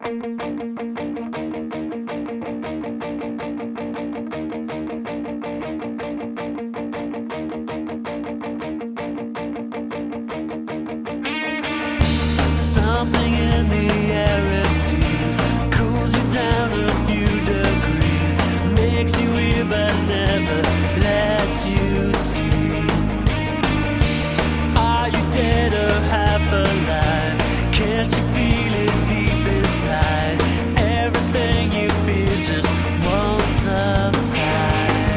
Something in the air, it seems, cools you down a few degrees, makes you hear but never lets you see. Are you dead or half alive? Can't you feel it deep inside? Everything you feel just won't subside.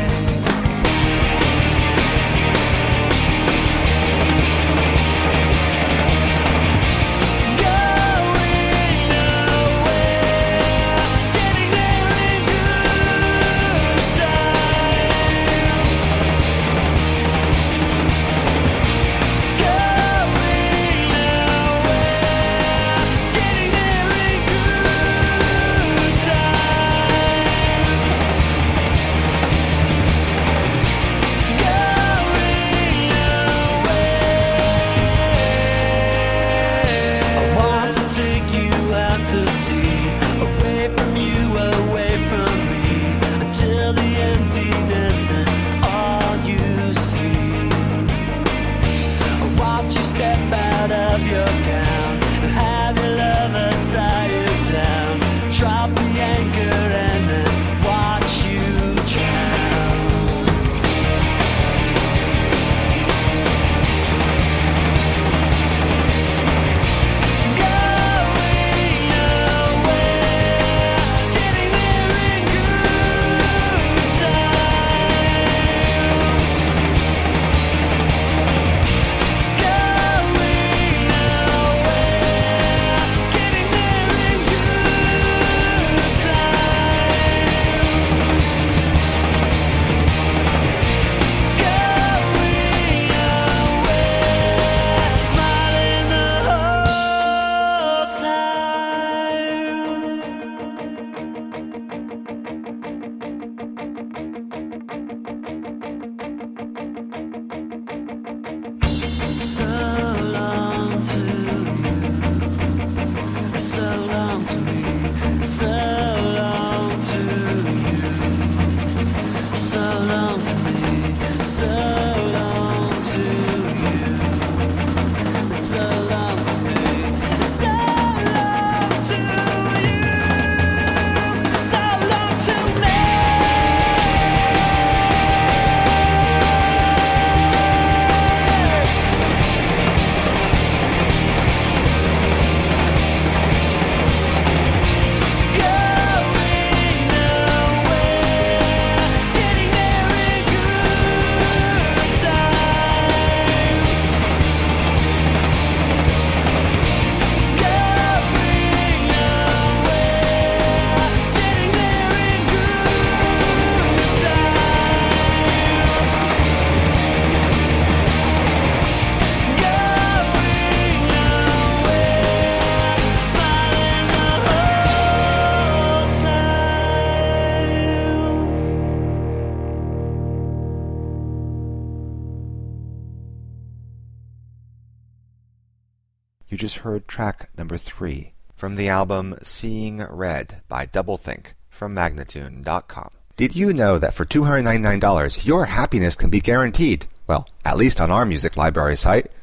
You just heard track number 3 from the album Seeing Red by Doublethink from Magnatune.com. Did you know that for $299 your happiness can be guaranteed? Well, at least on our music library site.